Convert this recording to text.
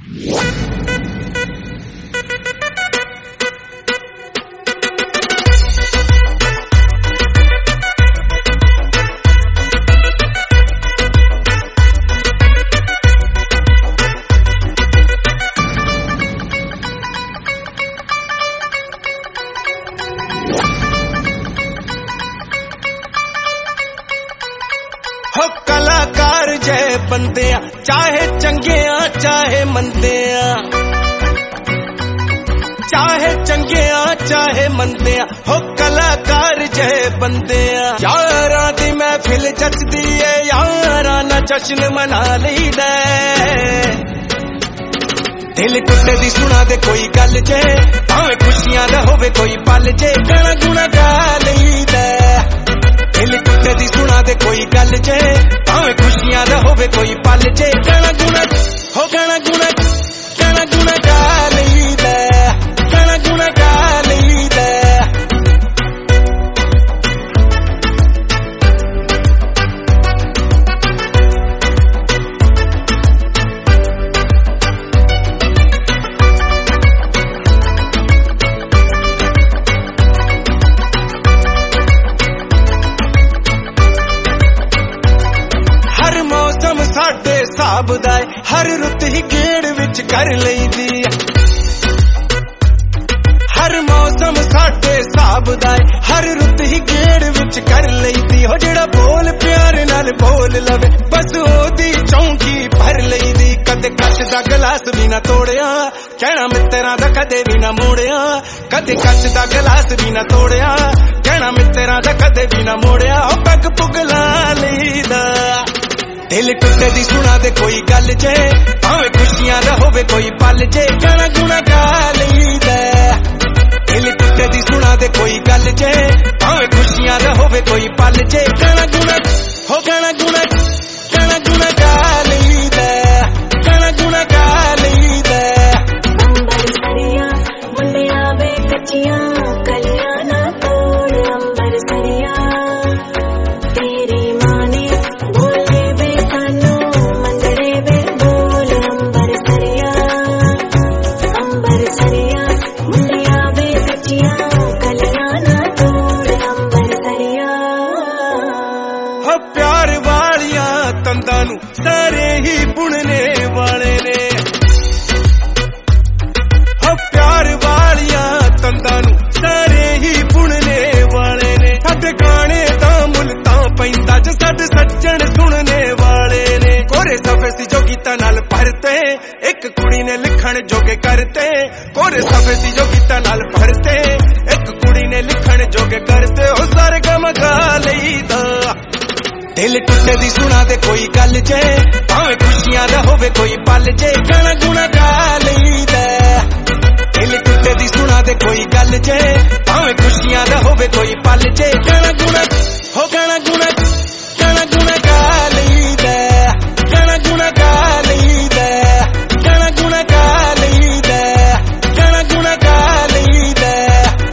हो कलाकार जय बंदे चाहे चंगे चाहे मंदे चाहे चंगे चाहे मंदे हो कलाकार जय बंदे यारां दी महफिल जचदी है यारां ना जश्न मना लईदा दिल टुटे दी सुना दे कोई गल जे भावें खुशियां दा होवे कोई पल जे गाना गुना गा लईदा दिल टुटे दी सुना दे कोई गल जे भावें खुशियां दा होवे कोई पल जे गाना गुना हो गाना गुना गा लईदा गाना गुना गा लईदा साडे हिसाब दा हर रुत ही गेड़ विच कर लईदी हर मौसम साडे हिसाब दा हर रुत ही गेड़ विच कर लईदी हो जेड़ा बोल प्यार नाल बोल लवे बस ओदी चौंकी भर लईदी कदे कच दा गिलास भी ना तोड़िया कहना मित्तरां दा कदे भी ना मोड़िया कदे कच दा गिलास भी ना तोड़िया कहना मित्तरां दा कदे भी ना मोड़िया ओ पग पुगला लईदा दिल टुटे दी सुना दे कोई गल जे भावें खुशियां दा होवे कोई पल जे गाना गुना गा लईदा दिल टुटे दी सुना दे कोई गल जे भावें खुशियां दा होवे कोई पल जे गाना गुना हो गाना गुना गा लईदा गाना गुना गा लईदा अंबर सरिया मुंडिया वे कच्चियां कलियां ना तोड़ अंबर सरिया तेरी मां ने प्यार वालियां तंदां नू सारे ही बुनने वाले ने हो प्यार वालियां तंदां नू सारे ही बुनने वाले ने साडे गाने दा मुल तां पैंदा जे साडे सज्जन सुनने वाले ने कोरे सफे सी जो गीतां नाल भरते एक कुड़ी ने लिखण जोगे करते कोरे सफे सी जो गीतां नाल भरते एक कुड़ी ने लिखण जोगे करते ओ सारे गम गा लईदा दिल टुटे दी सुना दे कोई गल जे भावें खुशियां दा होवे कोई पल जे गाना गुना गा लईदा दिल टुटे दी सुना दे कोई गल जे भावें खुशियां दा होवे कोई